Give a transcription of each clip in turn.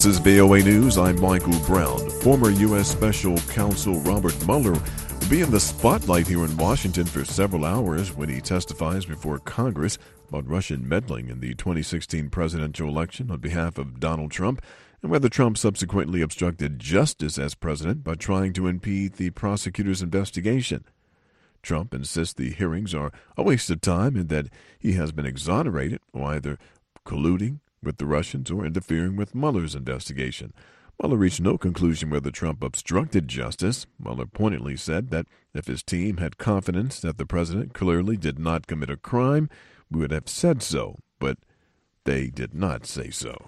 This is VOA News. I'm Michael Brown. Former U.S. Special Counsel Robert Mueller will be in the spotlight here in Washington for several hours when he testifies before Congress about Russian meddling in the 2016 presidential election on behalf of Donald Trump and whether Trump subsequently obstructed justice as president by trying to impede the prosecutor's investigation. Trump insists the hearings are a waste of time and that he has been exonerated or either colluding with the Russians or interfering with Mueller's investigation. Mueller reached no conclusion whether Trump obstructed justice. Mueller pointedly said that if his team had confidence that the president clearly did not commit a crime, we would have said so, but they did not say so.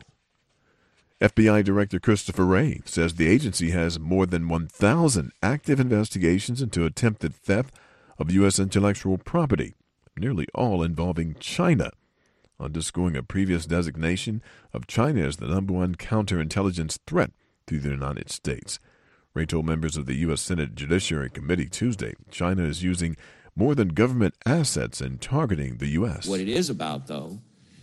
FBI Director Christopher Wray says the agency has more than 1,000 active investigations into attempted theft of U.S. intellectual property, nearly all involving China, underscoring a previous designation of China as the number one counterintelligence threat to the United States. Wray told members of the U.S. Senate Judiciary Committee Tuesday China is using more than government assets in targeting the U.S. What it is about, though,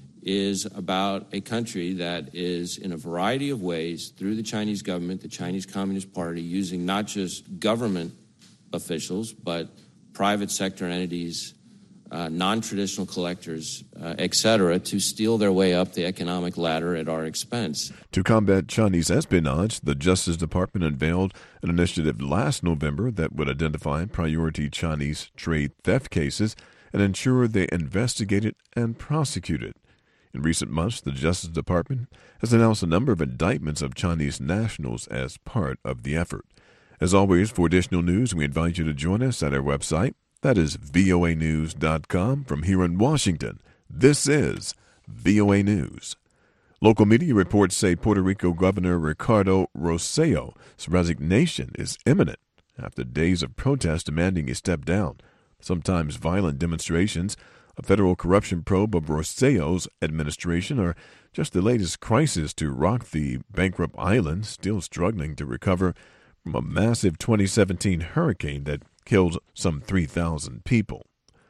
is about a country that is, in a variety of ways, through the Chinese government, the Chinese Communist Party, using not just government officials, but private sector entities, non-traditional collectors, etc., to steal their way up the economic ladder at our expense. To combat Chinese espionage, the Justice Department unveiled an initiative last November that would identify priority Chinese trade theft cases and ensure they investigated and prosecuted. In recent months, the Justice Department has announced a number of indictments of Chinese nationals as part of the effort. As always, for additional news, we invite you to join us at our website. That is voanews.com. From here in Washington, this is VOA News. Local media reports say Puerto Rico Governor Ricardo Rossello's resignation is imminent after days of protest demanding he step down. Sometimes violent demonstrations, a federal corruption probe of Rossello's administration are just the latest crisis to rock the bankrupt island, still struggling to recover from a massive 2017 hurricane that killed some 3,000 people.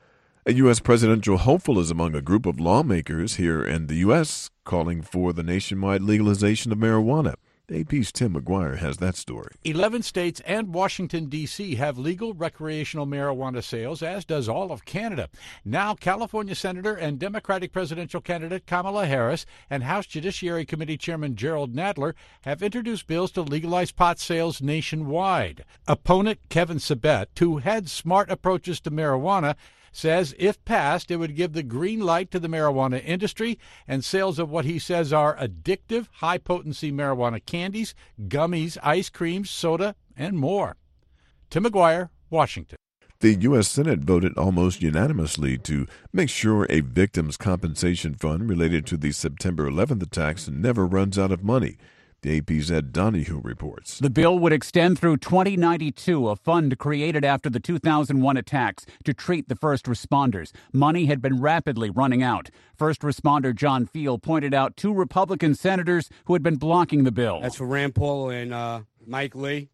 A U.S. presidential hopeful is among a group of lawmakers here in the U.S. calling for the nationwide legalization of marijuana. AP's Tim McGuire has that story. 11 states and Washington, D.C. have legal recreational marijuana sales, as does all of Canada. Now, California Senator and Democratic presidential candidate Kamala Harris and House Judiciary Committee Chairman Gerald Nadler have introduced bills to legalize pot sales nationwide. Opponent Kevin Sabet, who heads Smart Approaches to Marijuana, says if passed, it would give the green light to the marijuana industry and sales of what he says are addictive, high-potency marijuana candies, gummies, ice creams, soda, and more. Tim McGuire, Washington. The U.S. Senate voted almost unanimously to make sure a victim's compensation fund related to the September 11th attacks never runs out of money. The AP's Ed Donahue reports. The bill would extend through 2092 a fund created after the 2001 attacks to treat the first responders. Money had been rapidly running out. First responder John Field pointed out two Republican senators who had been blocking the bill. That's for Rand Paul and Mike Lee.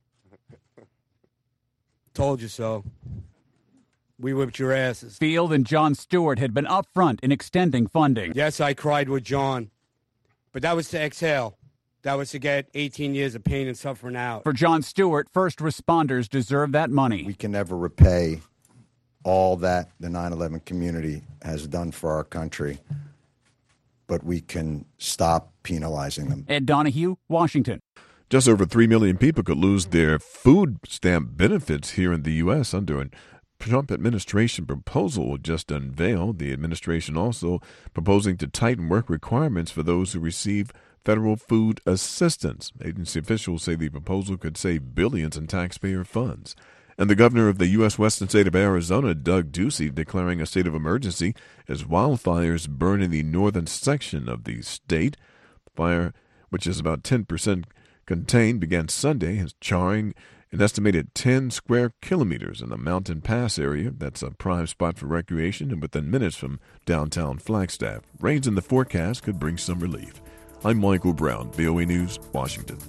Told you so. We whipped your asses. Field and Jon Stewart had been upfront in extending funding. Yes, I cried with John, but that was to exhale. That was to get 18 years of pain and suffering out. For Jon Stewart, first responders deserve that money. We can never repay all that the 9/11 community has done for our country, but we can stop penalizing them. Ed Donahue, Washington. Just over 3 million people could lose their food stamp benefits here in the U.S. under a Trump administration proposal just unveiled. The administration also proposing to tighten work requirements for those who receive federal food assistance. Agency officials say the proposal could save billions in taxpayer funds. And the governor of the U.S. western state of Arizona, Doug Ducey, declaring a state of emergency as wildfires burn in the northern section of the state. The fire, which is about 10% contained, began Sunday, charring an estimated 10 square kilometers in the Mountain Pass area. That's a prime spot for recreation and within minutes from downtown Flagstaff. Rains in the forecast could bring some relief. I'm Michael Brown, VOA News, Washington.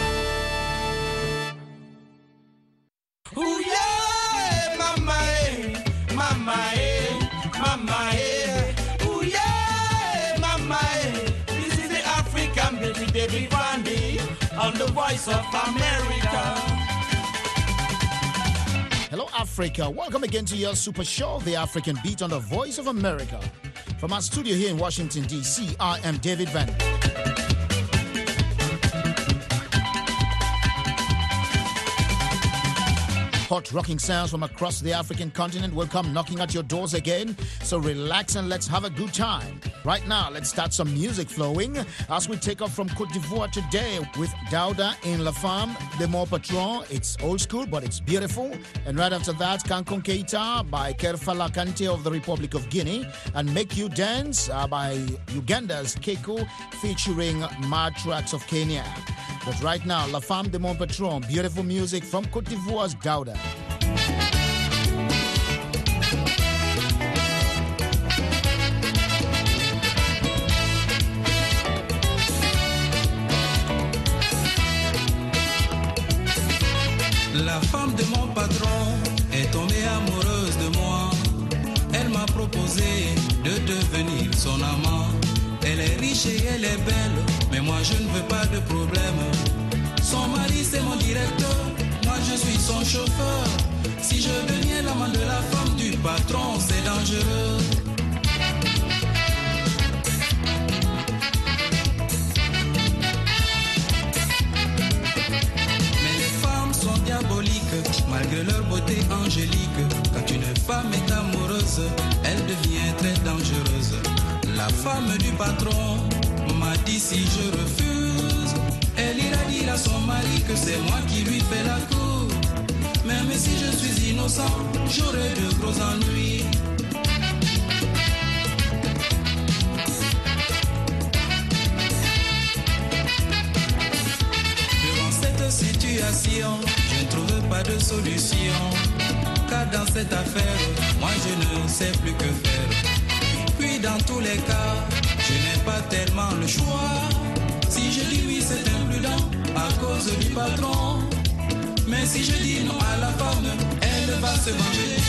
Ooh, yeah, my man. voice of America. Hello, Africa. Welcome again to your super show, The African Beat on the Voice of America. From our studio here in Washington, D.C., I am David Van. Hot rocking sounds from across the African continent will come knocking at your doors again. So relax and let's have a good time. Right now, let's start some music flowing as we take off from Côte d'Ivoire today with Dauda in La Femme de Mon Patron. It's old school, but it's beautiful. And right after that, Kankon Keita by Kerfala Kante of the Republic of Guinea. And Make You Dance by Uganda's Keiko featuring Mad Tracks of Kenya. But right now, La Femme de Mon Patron, beautiful music from Côte d'Ivoire's Dauda. La femme de mon patron est tombée amoureuse de moi. Elle m'a proposé de devenir son amant. Elle est riche et elle est belle, mais moi je ne veux pas de problème. Son mari c'est mon directeur, moi je suis son chauffeur. Si je deviens l'amant de la femme du patron, c'est dangereux. Malgré leur beauté angélique, quand une femme est amoureuse, elle devient très dangereuse. La femme du patron m'a dit si je refuse, elle ira dire à son mari que c'est moi qui lui fais la cour. Même si je suis innocent, j'aurai de gros ennuis. Devant cette situation, je ne trouve pas de solution, car dans cette affaire, moi je ne sais plus que faire. Puis dans tous les cas, je n'ai pas tellement le choix. Si je dis oui, c'est imprudent à cause du patron. Mais si je dis non à la femme, elle va se venger.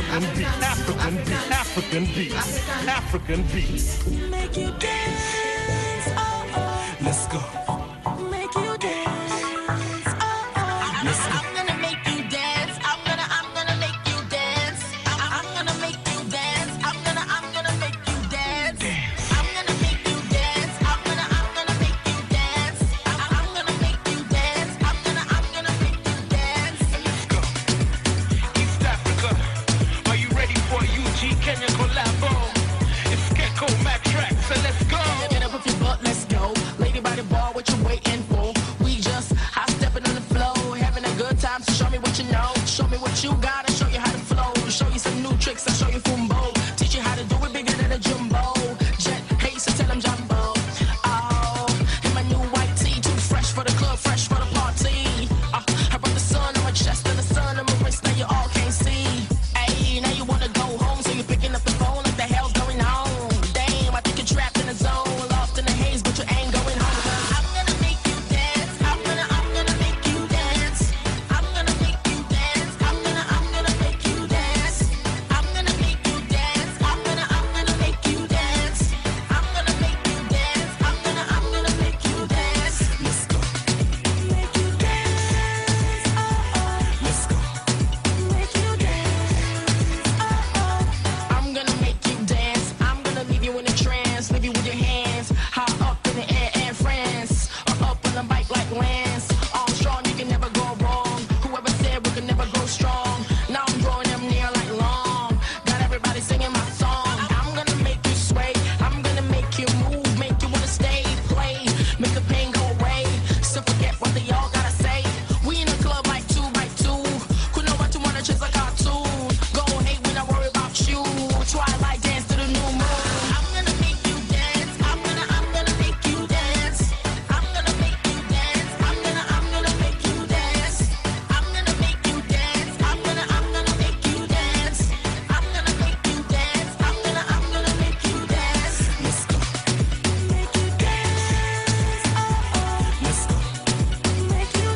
African beats, African beats, African beats, African beats. Make you dance, oh, oh. Let's go. Make you dance, oh, oh. Let's go. I'm gonna make you dance. I'm gonna make you dance. I'm gonna make you dance. I'm gonna make you dance. I'm gonna make you dance. I'm gonna make you dance. I'm gonna make you dance. I'm gonna make you dance. Let's go. East Africa, are you ready for UG Kenya collabo? It's Gecko Mac Track, so let's go. Get up with your butt, let's go. Lady by the bar, what you waiting for? We just hot stepping on the floor, having a good time. So show me what you know, show me what you got, and show you how to flow. Show you some new tricks, I'll show you Fumbo. Teach you how to do it bigger than a jumbo. Jet hates, so tell them jumbo. Oh, in my new white tee, too fresh for the club, fresh for the party. I brought the sun on my chest and the sun on my wrist, now you all can't see. Hey, now you wanna go home, so you're picking up the phone, like the hell's going on? Damn, I think you're trapped in the zone, lost in the haze, but you ain't going home. I'm gonna make you dance. I'm gonna make you dance. I'm gonna make you dance. I'm gonna make you dance. I'm gonna make you dance. I'm gonna make you dance. I'm gonna make you dance. I'm gonna make you dance. Let's go. Make you dance. Oh, oh. Let's go. Make you dance. Oh, oh. I'm gonna make you dance. I'm gonna leave you in a trance. Leave you with your hands high up in the air and France. Or up on a bike like Lance. Armstrong, you can never go wrong. Whoever said we could never go strong. Now I'm drawing them near like long. Got everybody singing my song. I'm gonna make you sway. I'm gonna make you move. Make you wanna stay, play. Make the pain go away. So forget what they all gotta say. We in the club like 2x2. Could know what you wanna chase a cartoon. Go hate when I worry about you. Twilight dance to the new moon. I'm gonna make you dance. I'm gonna make you dance. I'm gonna make you dance. I'm gonna make you dance. I'm gonna make you dance. I'm gonna make you dance. I'm gonna make you dance. I'm gonna make you dance. Let's go. Make you dance. Oh, oh. Let's go. Make you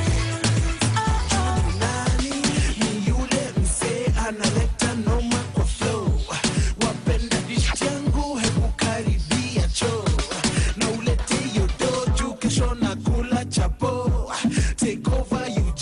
dance. Oh, oh. Nani ni yule mzee analeta noma kwa flow. Wapenda dish yangu hebu karibia choo. Na ulete hiyo doju kesho na kula chapo. Take over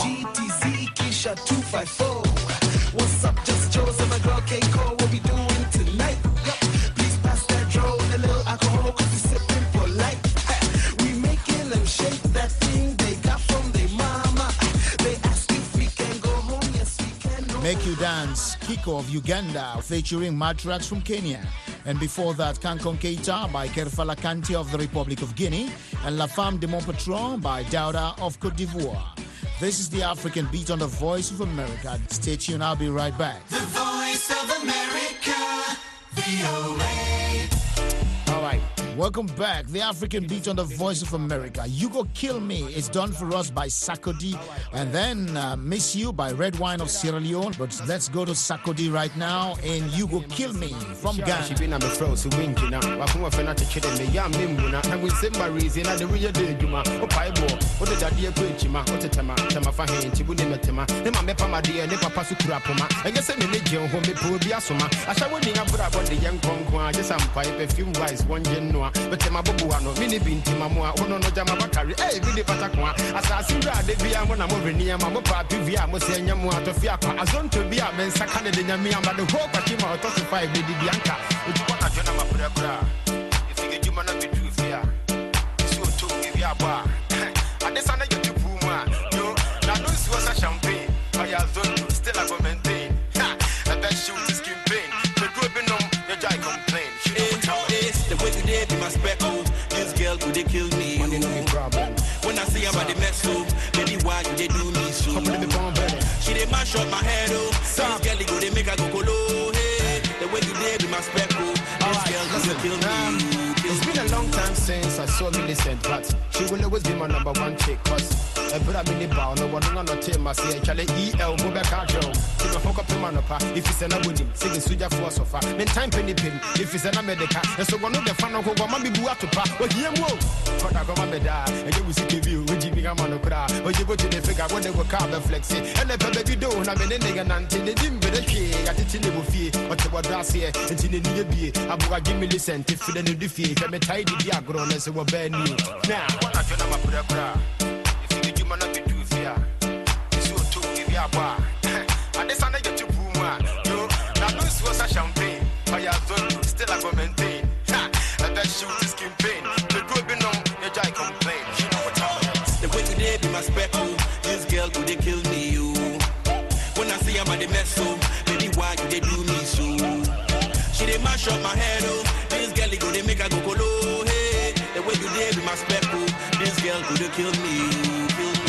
UGTZ kisha 254. What's up, just Joe's and my girl K-Cole, what we doing tonight? Yup. Please pass that dro and a little alcohol cause we sipping for life. We making them shake that thing they got from their mama. They ask if we can go home, yes we can. No. Make You Dance, Kiko of Uganda, featuring Matrax from Kenya. And before that, Kankon Keita by Kerfala Kanti of the Republic of Guinea, and La Femme de Mon Patron by Dauda of Côte d'Ivoire. This is the African Beat on the Voice of America. Stay tuned, I'll be right back. The Voice of America, VOA. All right, welcome back. The African Beat on the Voice of America. You Go Kill Me is done for us by Sakodi, and then Miss You by Red Wine of Sierra Leone. But let's go to Sakodi right now in You Go Kill Me from Ghana. She been a me froze winking now. Wakuma fena to chile me ya mimuna. Na we simba reason na the real day juma. O paibo. O the daddy kwechima. O te tema fa hen chibu ne metema. Ne ma mepa ma de ne papa su kura poma. E yese me ne je ho me pro bi asoma. Asha woni abura bo de yen konkon. Je sam pai perfume wise one gen no. But tema bobu ano mini binti mamua. Ono no jama bakari. Eh bi de patakwa. Asasi ra de bia mo na mo reni ama mo pa pi bia mo se nya mo atofia kwa. Azonto bia men sakane de nya mi ama de ho kwakima otosify bi di bianca. Ujukona jona mapura kura. Ifike juma na bitu fia. Isi oto bi aba. Adesana yo tupuma. Yo, na no si was a champagne. Oya zonto still a go maintain. And that shoot is skin pain. The group in your jai complain. The way today be my speckle. This girl could they kill me. Money no be problem. When I see about the mess up, baby why you they do me so? She they mash up my head oh. This girl go they make her go colo. Hey, the way today be my speckle. This girl could they kill me. It's been a long time since I saw Millicent, but she will always be my number one chick. Cause I put up in the bar, no one on the team. I say, Charlie EL, go back out, Joe. She don't hook up in my manopa. If it's an abudi, sing suja for sofa. Then time penny pin. If it's an America, and so one of the fan of Wama Buatupa, or Yemo. But I go my beda, and you will see you with Jimmy Manokra, or you go to the figure when they were carbon flexi, and the baby do, and I'm an Indian until they didn't be the key at the Tinibu fee, or to what that's here, and in the be. I give me listen, if you didn't defeat, I'm a tidy diagron as a bad new. Now, what I tell them about if you do not be too fear, it's your two if you are bar. And this under your two puma, you now lose was a champagne, but you are still a go maintain. I bet shoot is campaign, the good be known, your jai complain. You know what I'm The way today be my speckle, this girl could they kill me, you. When I see I'm at the mess, so maybe why they do me so? She dey mash up my head, oh. This girl go they make her go colo, hey. The way you dey be my speckle, this girl could they kill me, kill me.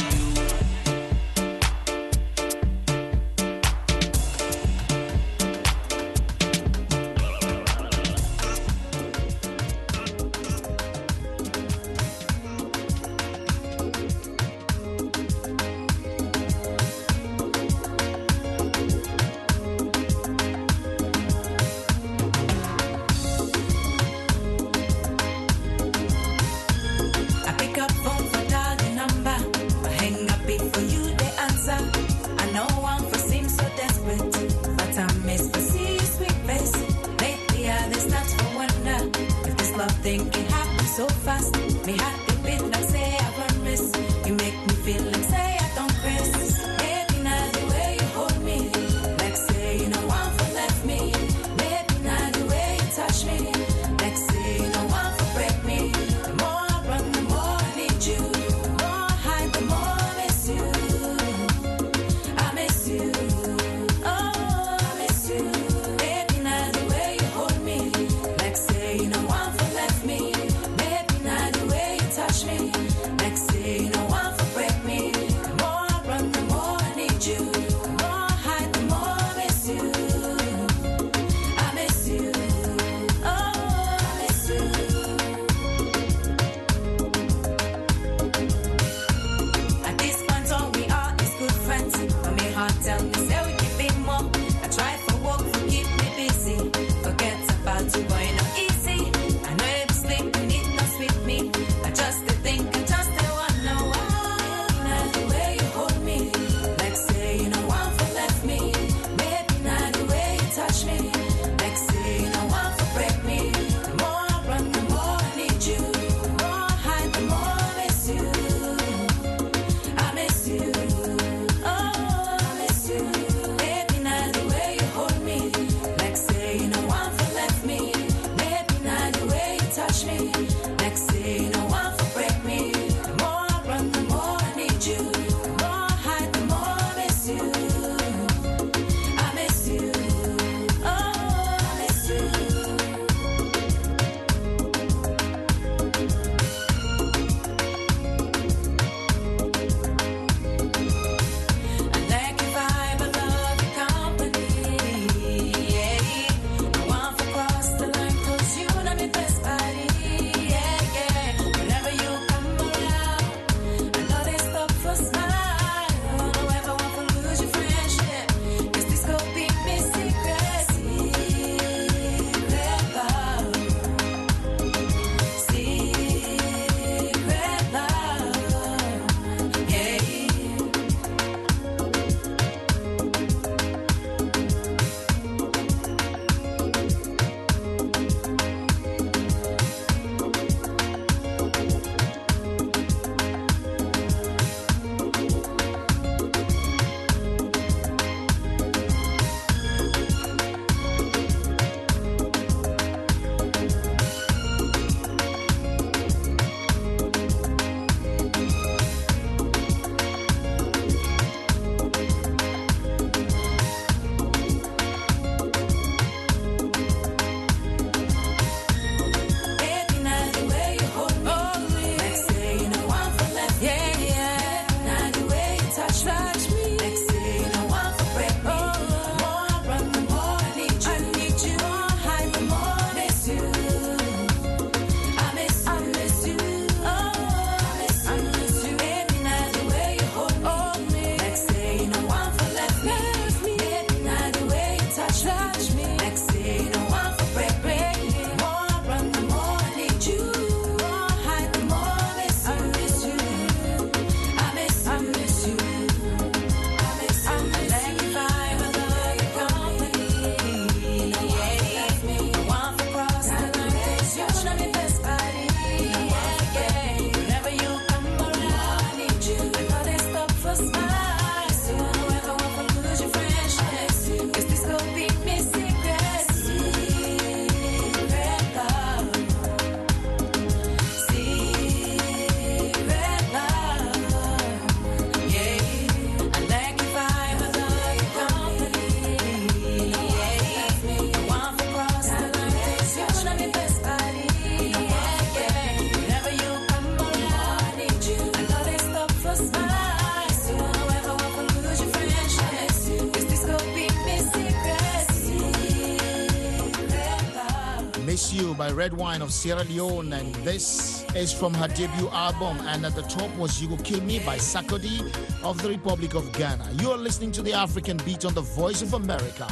You by Red Wine of Sierra Leone, and this is from her debut album. And at the top was You Go Kill Me by Sarkodie of the Republic of Ghana. You are listening to the African Beat on the Voice of America.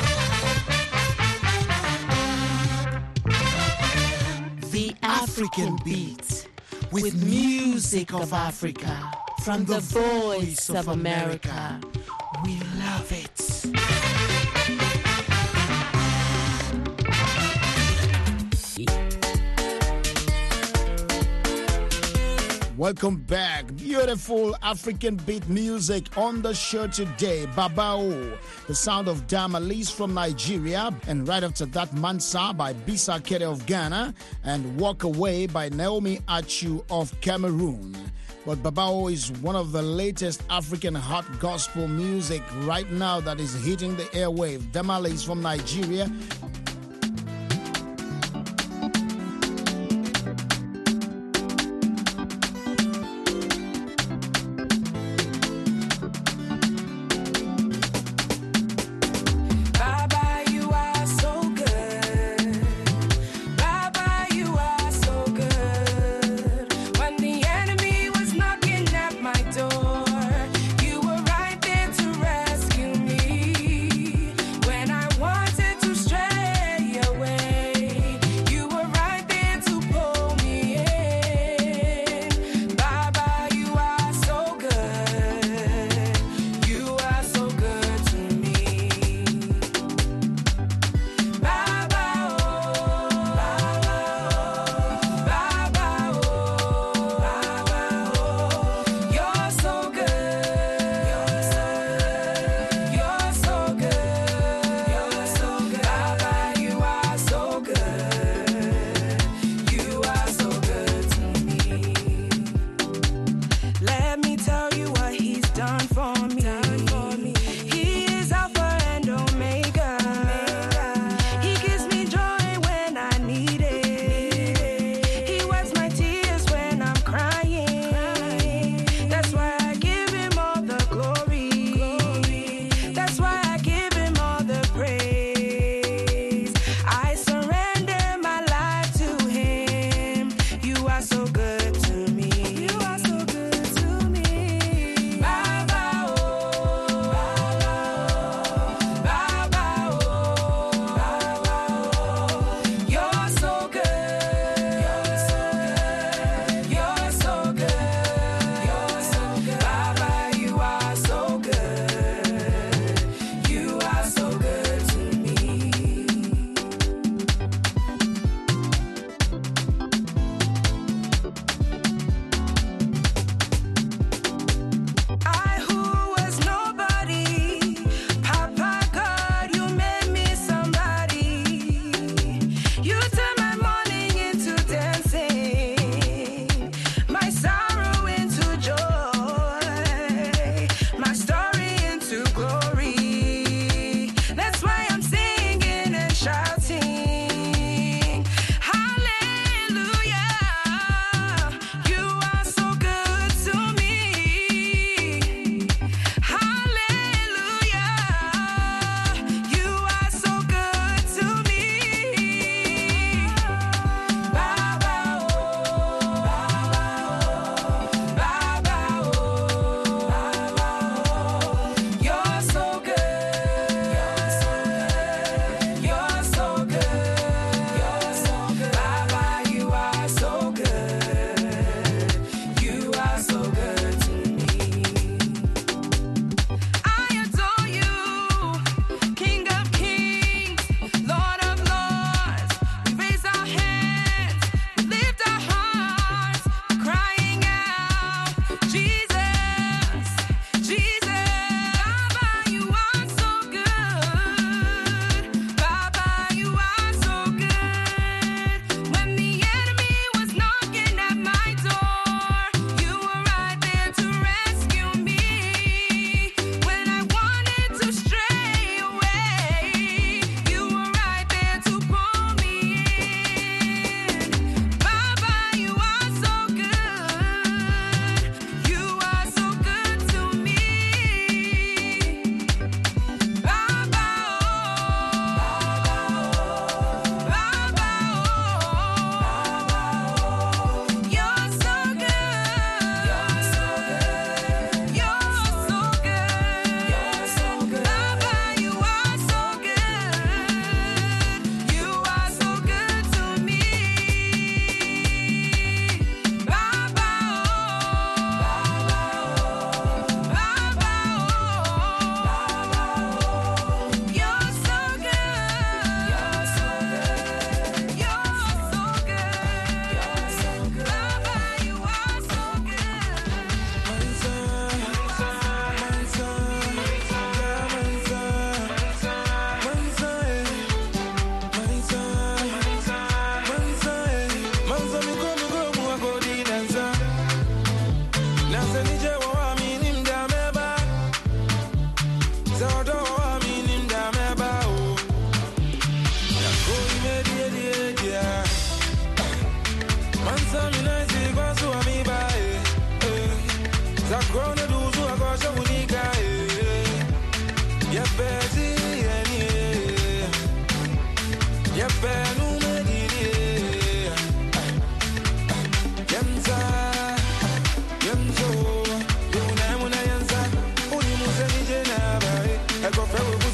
The African Beat with music of Africa from the Voice of America. We love it. Welcome back. Beautiful African beat music on the show today. Babao, the sound of Damalis from Nigeria. And right after that, Mansa by Bisa Kere of Ghana. And Walk Away by Naomi Achu of Cameroon. But Babao is one of the latest African hot gospel music right now that is hitting the airwave. Damalis from Nigeria. When I wanted to stray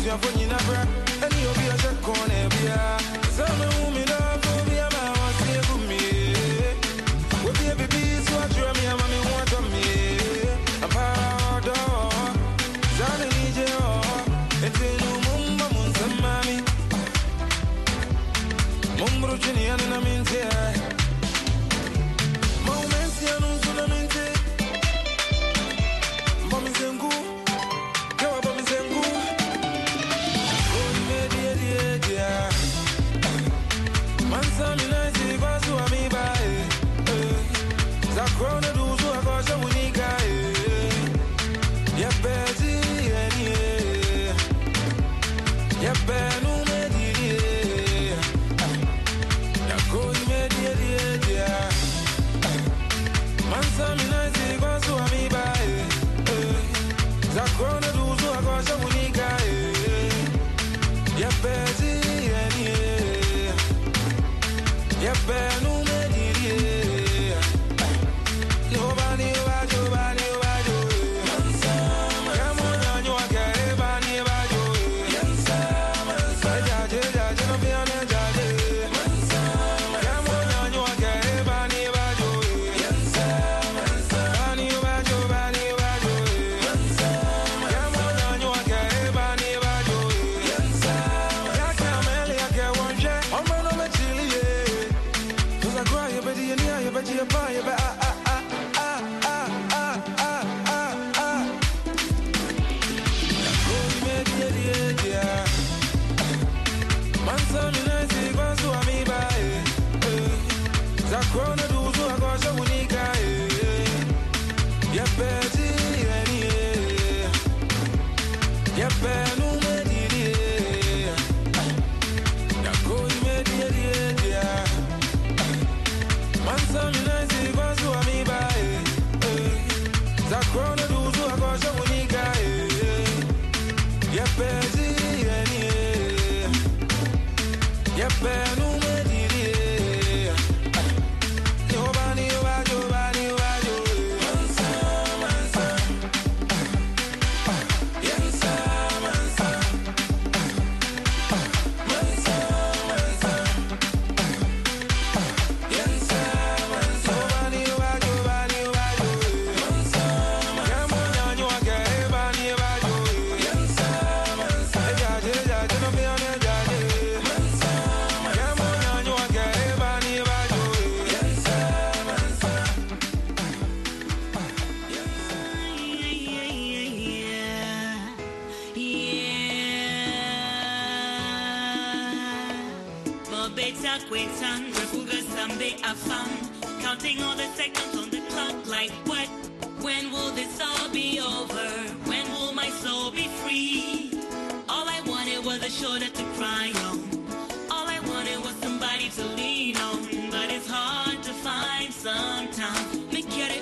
Counting all the seconds on the clock, like what? When will this all be over? When will my soul be free? All I wanted was a shoulder to cry on. All I wanted was somebody to lean on. But it's hard to find sometimes. Me quiere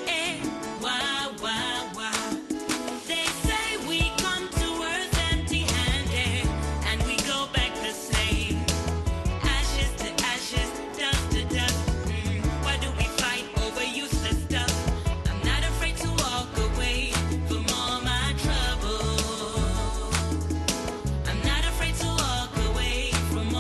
why? They say we come to earth empty-handed, and we go back the same. Ashes to ashes, dust to dust. Why do we fight over useless stuff? I'm not afraid to walk away from all my trouble. I'm not afraid to walk away from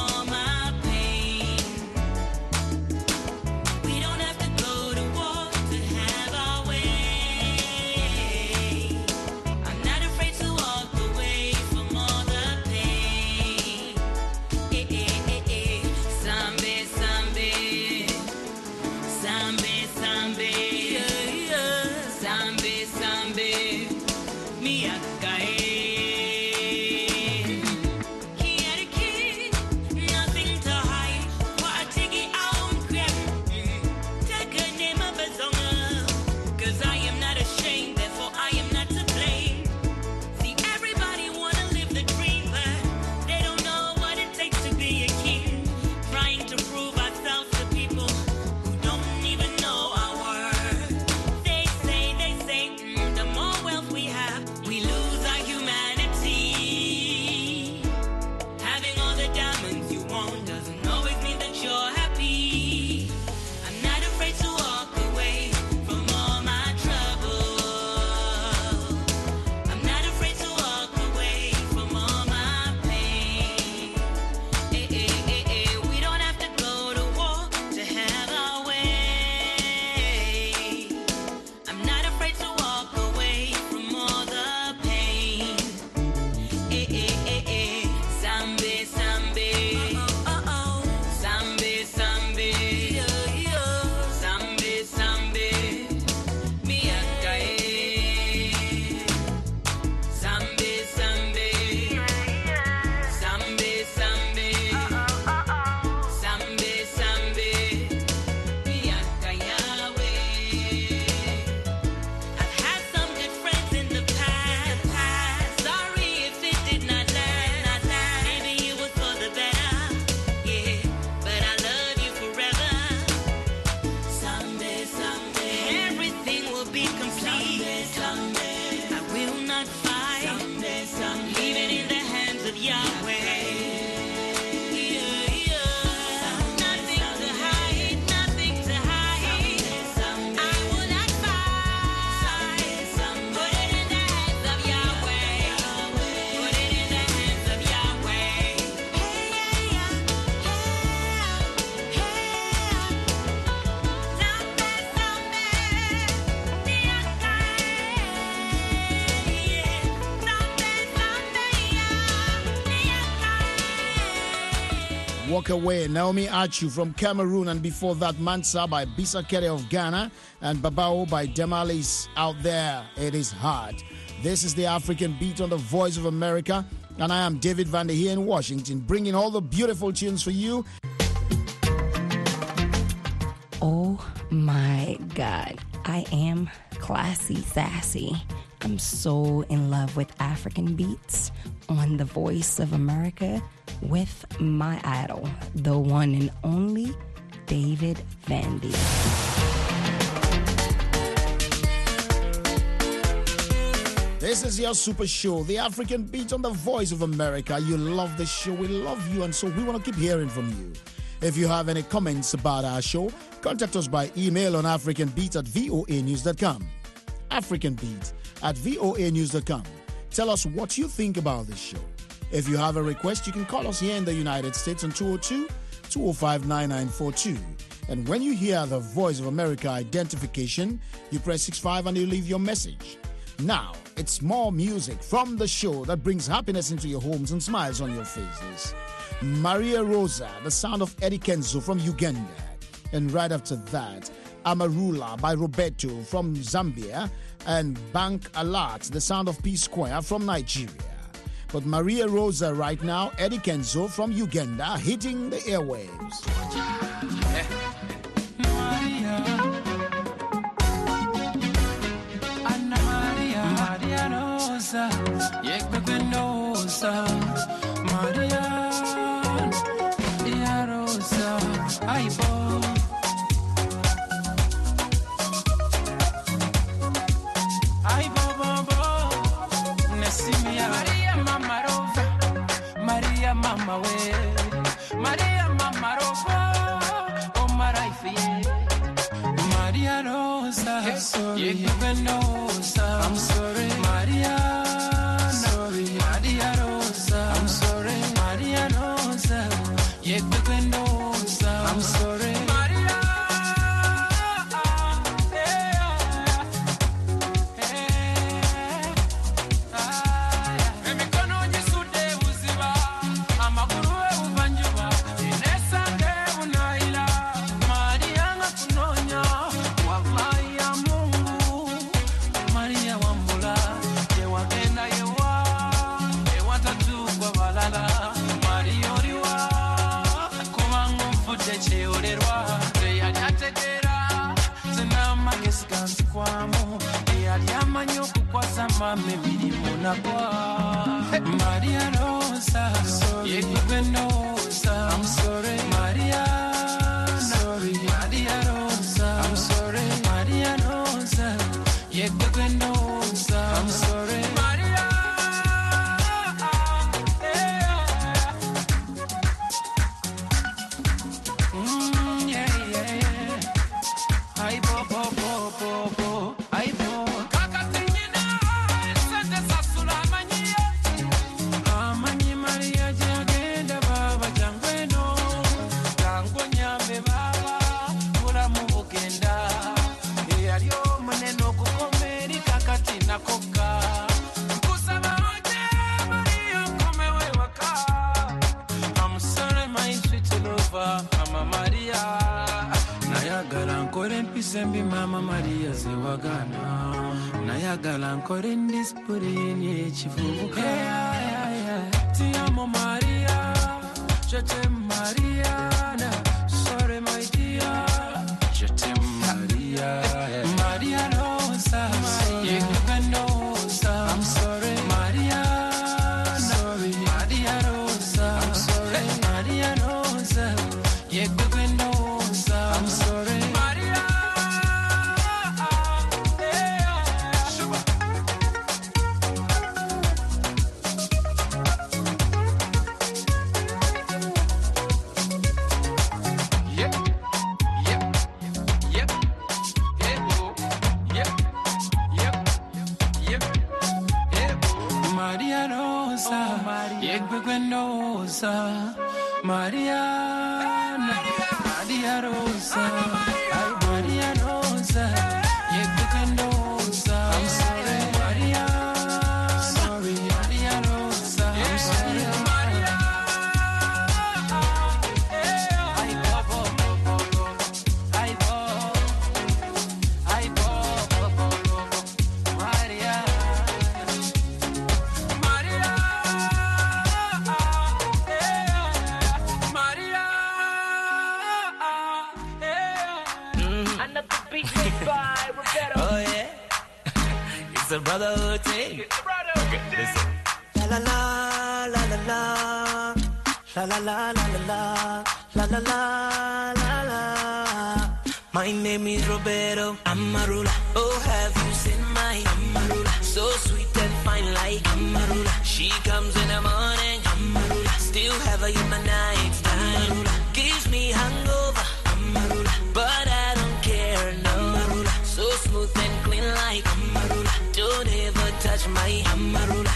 Walk Away, Naomi Achu from Cameroon, and before that, Mansa by Bisa Kere of Ghana, and Babao by Demalis. Out there, it is hard. This is the African Beat on the Voice of America, and I am David Vander here in Washington, bringing all the beautiful tunes for you. Oh my God, I am classy, sassy. I'm so in love with African beats on the Voice of America with my idol, the one and only David Vandy. This is your super show, the African Beat on the Voice of America. You love the show, we love you, and so we want to keep hearing from you. If you have any comments about our show, contact us by email on africanbeat@voanews.com. africanbeat@voanews.com. Tell us what you think about this show. If you have a request, you can call us here in the United States on 202-205-9942. And when you hear the Voice of America identification, you press 65 and you leave your message. Now, it's more music from the show that brings happiness into your homes and smiles on your faces. Maria Rosa, the sound of Eddie Kenzo from Uganda. And right after that, Amarula by Roberto from Zambia. And Bank Alert, the sound of P Square from Nigeria. But Maria Rosa right now, Eddie Kenzo from Uganda, hitting the airwaves. Maria Rosa, Maria Rosa, ay bo. Ay bo bo bo, Nessimia. Maria Mama Rosa, Maria Mama we, Maria Mama Rosa, oh Maraifi. Maria Rosa, sorry, you Rosa, I'm sorry, Maria. Sorry, Maria Rosa, I'm sorry, Maria Rosa, you Rosa, I'm sorry, Maria. Maria Rosa, sorry, I'm sorry, Maria. Sorry, Maria Rosa, I'm sorry, Maria Rosa, I'm sorry, Maria. Yeah, yeah, yeah. Ay bo bo bo bo bo, ay bo. Sembi Mama Maria Zewagana Nayagala Nkorin Dispuri Chivuka Ti amo Maria Je t'aime Mariana Sorry my dear Je t'aime Maria Maria Rosa Rosa I'm sorry Maria Sorry Maria Rosa I'm sorry Maria Rosa Rosa I'm sorry Maria Rosa, Maria Rosa, I'm sorry, Maria, sorry, Maria Rosa, I'm sorry, Maria. Goodbye, Roberto. Oh yeah, it's a brotherhood thing. It's a brotherhood Okay, thing. listen. La la la la la la la la la la la la la la la la. My name is Roberto Amarula. Oh, have you seen my Amarula? So sweet and fine like Amarula. She comes in the morning, Amarula. Still have her in my night time. Amarula. Gives me hangover, Amarula. But I don't care, no. Amarula. So smooth and clean like Amarula. Don't ever touch my Amarula.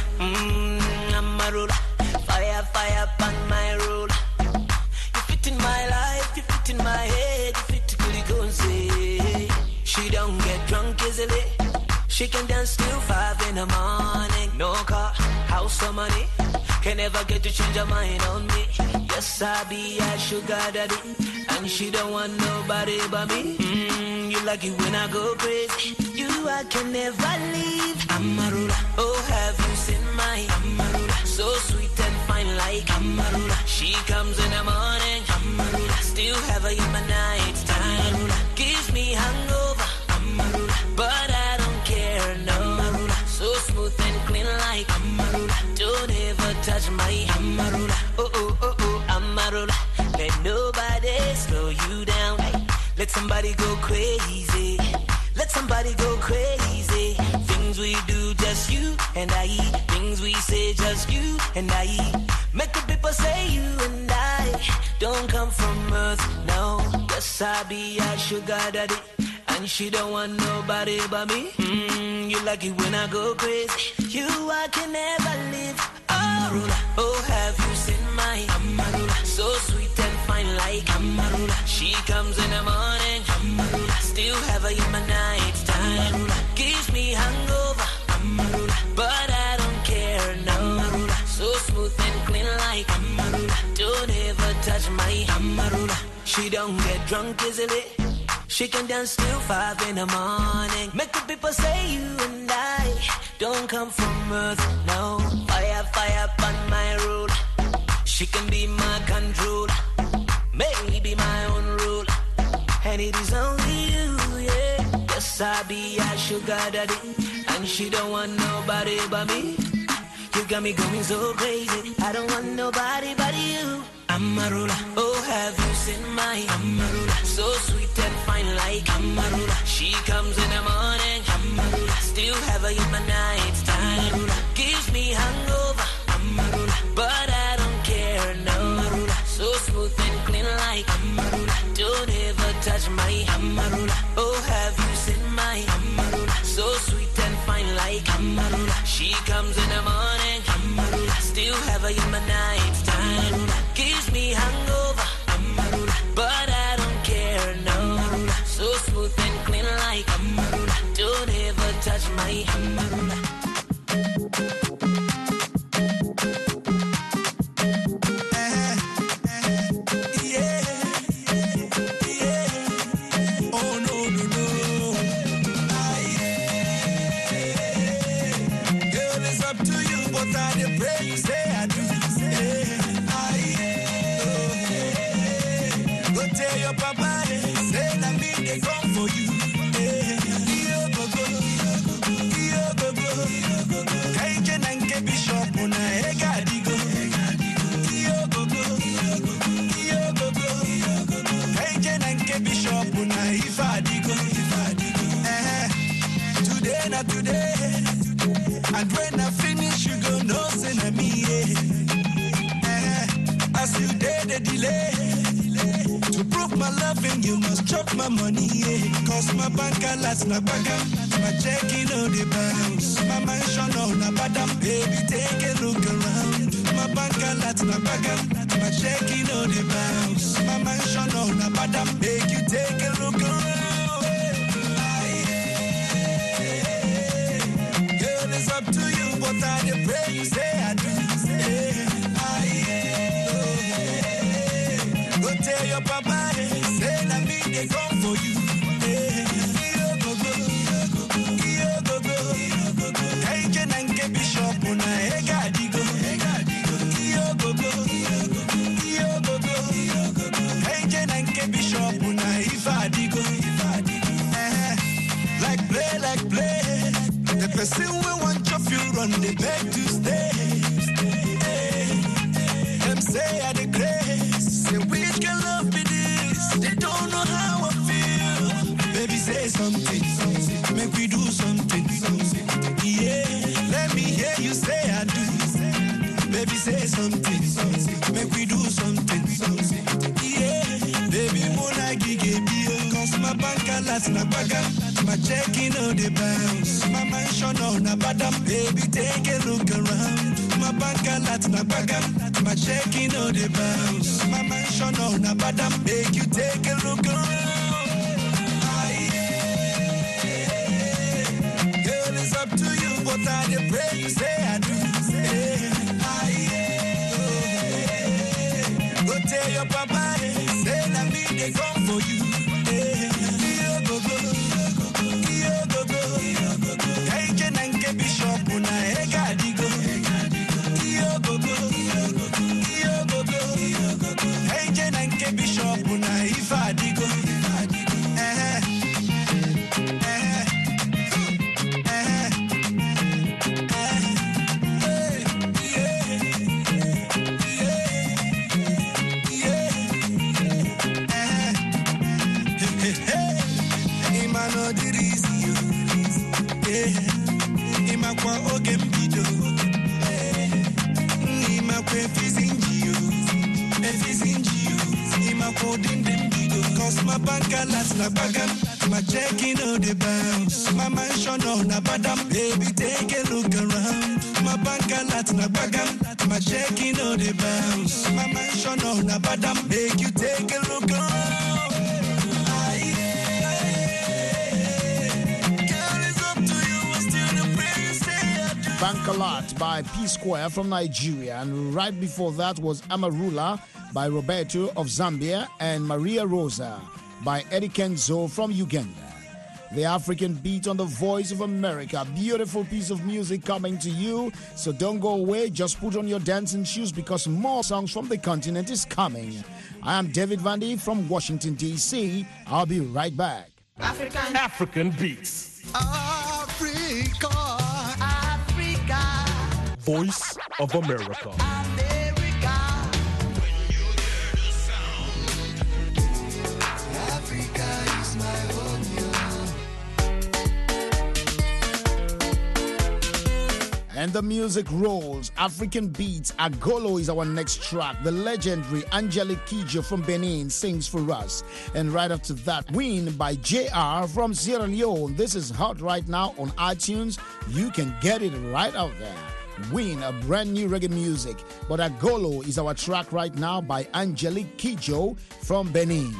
Amarula. Fire, fire on my roller. You fit in my life, you fit in my head, you fit to go and say. She don't get drunk easily. She can dance till 5 in the morning. No car, house or money. Can never get to change her mind on me. Yes, I be a sugar daddy. And she don't want nobody but me. You like it when I go crazy. You I can never leave. Amarula, oh have you seen my Amarula? So sweet and fine like Amarula. She comes in the morning, Amarula. Still have her in my night time. Amarula. Gives me hangover, Amarula. But I don't care, no. Amarula. So smooth and clean like Amarula. Don't ever touch my Amarula. Oh, oh, oh, oh, Amarula. Let nobody slow you down. Let somebody go crazy. Let somebody go crazy. Things we do, just you and I. Things we say, just you and I. Make the people say you and I don't come from earth, no. Yes, I be a sugar daddy. And she don't want nobody but me. You like it when I go crazy. You I can never live. Amarula, oh have you seen my Amarula? So sweet and fine like Amarula. She comes in the morning, Amarula. Still have her in my night time. Amarula. Gives me hangover, Amarula. But I don't care, no. Amarula. So smooth and clean like Amarula. Don't ever touch my Amarula. She don't get drunk easily. She can dance till 5 in the morning. Make the people say you and I don't come from earth, no. Fire, fire on my road. She can be my control. Maybe my own rule. And it is only you, yeah. Yes, I be a sugar daddy. And she don't want nobody but me. You got me going so crazy. I don't want nobody but you. Amarula, oh have you seen my Amarula? So sweet and fine like Amarula. She comes in the morning, Amarula. Still have her in my night time. Amarula. Gives me hangover, Amarula. But I don't care, no. Amarula. So smooth and clean like Amarula. Don't ever touch my Amarula. Oh have you seen my Amarula? So sweet and fine like Amarula. She comes in the morning, Amarula. Still have her in my night time. Amarula. Gives me hangover, Amarula. But I don't care, no. Amarula. So smooth and clean like Amarula. Don't ever touch my Amarula. Today, and when I finish, you go no send me. As you did the delay to prove my loving, you must chop my money. Cause my bank alerts na bagam, my checking on the bounce, my mansion on a badam. Baby, take a look around. My bank alerts na bagam, my checking on the bounce, my mansion on a badam. Make you take a look around. It's up to you, but I pray you say I do. Go tell your papa, say I mean they come for you. Kaije nange bishop una ega digo. Kaije nange bishop una ifa digo. Person we want your feel run, they beg to stay. Them say I the grace. Say which can love be this? They don't know how I feel. Baby say something, make we do something. Yeah, let me hear you say I do. Baby say something, make we do something. Yeah, baby mona gige bio. Cause my bank alerts na baga. My checking on the bounce. My mansion on a badam. Baby take a look around. My bank alerts na baga. My checking on the bounce. My mansion on a badam. Make you take a look around. Girl, it's up to you, but I dey pray you say I do. Go tell your papa, say na me they come for you. Hey, can I get bishop when I got digo? Hey, can I get bishop when I if I digo? Kwa oge mbido Nima kwe fizinjiyo Efizinjiyo Nima kwa dinde mbido Cause my bank alerts na bagam My checking on the bounce My mansion on a badam Baby take a look around My bank alerts na bagam My checking on the bounce My mansion on a badam Make you take a look around. Bank a Lot by P Square from Nigeria, and right before that was Amarula by Roberto of Zambia and Maria Rosa by Eddie Kenzo from Uganda. The African Beat on the Voice of America. Beautiful piece of music coming to you. So don't go away. Just put on your dancing shoes because more songs from the continent is coming. I am David Vandy from Washington, D.C. I'll be right back. African Beats. Africa. Voice of America. And the music rolls. African Beats. Agolo is our next track. The legendary Angelique Kidjo from Benin sings for us. And right after that, Win by JR from Sierra Leone. This is hot right now on iTunes. You can get it right out there. Win, a brand new reggae music. But Agolo is our track right now by Angelique Kidjo from Benin.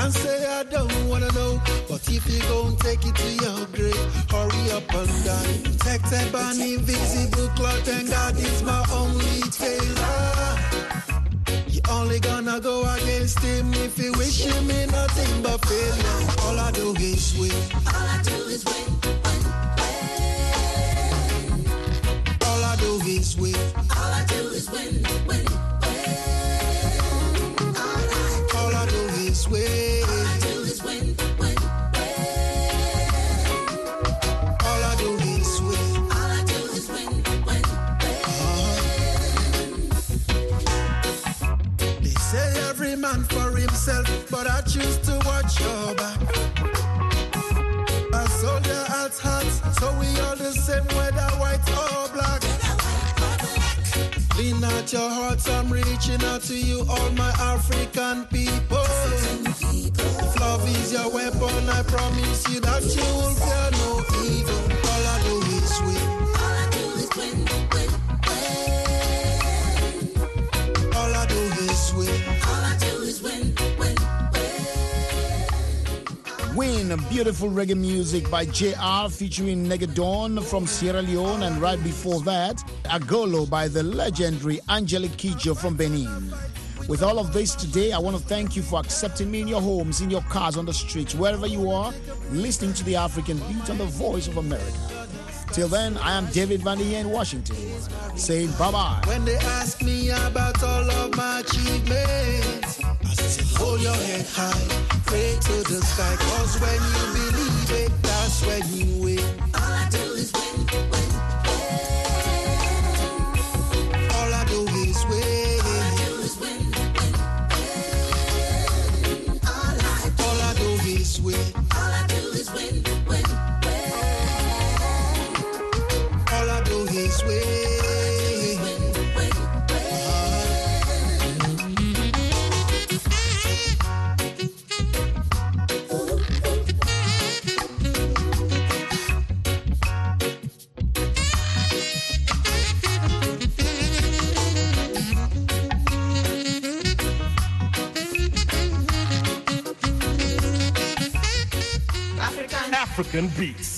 and say I don't wanna know. But if you gon' take it to your grave, hurry up and die. Protected by an invisible cloth, and God is my only tailor. You only gonna go against him if you wish me nothing but failure. All I do is win. All I do is win. All I do is win. All I do is win. Win. All I do is win. All I do is win. Win. All I do is win. All I do is win. Win. They say every man for himself, but I choose to watch your back. A soldier at heart, so we all the same, whether white or black. Lean out your hearts, I'm reaching out to you, all my African people. If love is your weapon, I promise you that you will fear no evil. All I do is win. All I do is win, win, win. All I do is win. All I do is win, win, Win, beautiful reggae music by JR featuring Negadon from Sierra Leone, and right before that, Agolo by the legendary Angelique Kidjo from Benin. With all of this today, I want to thank you for accepting me in your homes, in your cars, on the streets, wherever you are, listening to the African Beat on the Voice of America. Till then, I am David Van Der in Washington, saying bye-bye. When they ask me about all of my achievements, I say hold your head high, pray to the sky, cause when you believe it, that's when you win. All I do is win, win. All I do is win. All I do is win, win. All I do is win. All I do is win, win. All I do is win. African Beats.